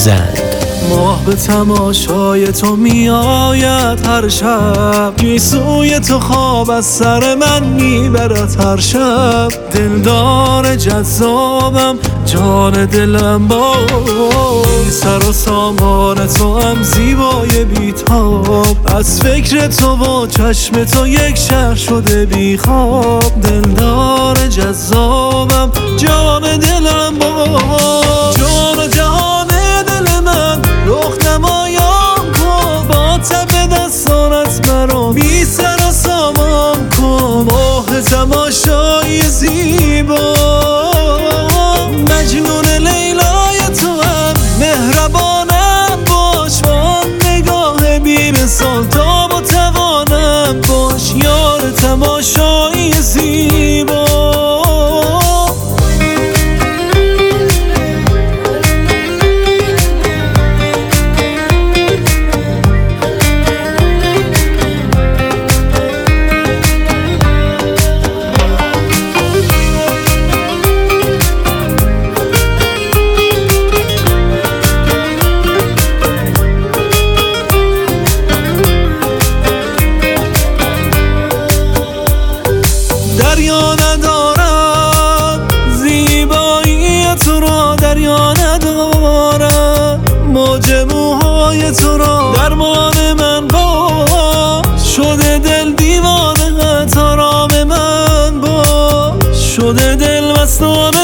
زند. ماه به تماشای تو می آید هر شب، گیسوی تو خواب از سر من می برد هر شب. دلدار جذابم جان دلم با سر و سامان تو هم زیبای بیتاب، از فکر تو و چشم تو یک شهر شده بی خواب. دلدار جذابم جان دلم با جان و جهان دل من، رخ نمایان کن با تب دستانت مرا بی سر و سامان کن. ماه تماشای زیبا مجنون لیلای تو هم، مهربانم باش با نگاه بی مثال، تا با توانم باش یار تماشای زیبا. دریا ندارم زیبایی تو را، دریا ندارم موج موهای تو را. درمان من باش شده دل دیوانه، آرام من باش شده دل مستانه.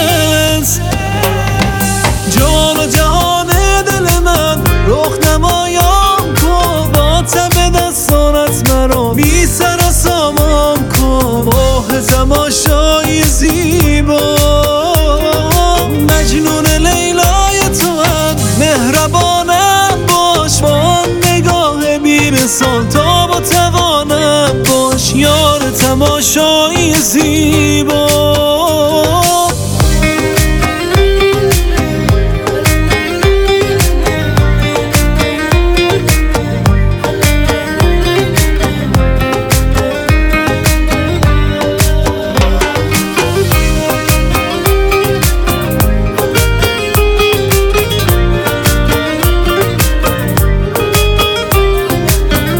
جان و جهان دل من، رخ نمایان کن با تب دستانت مرا بی سر و سامان کن. ماه تماشای زیبا مجنون لیلای تو هم، مهربانم باش با نگاه بی مثال، تا با توانم باش یار تماشای زیبا.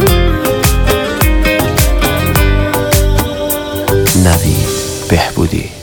نوید بهبودی.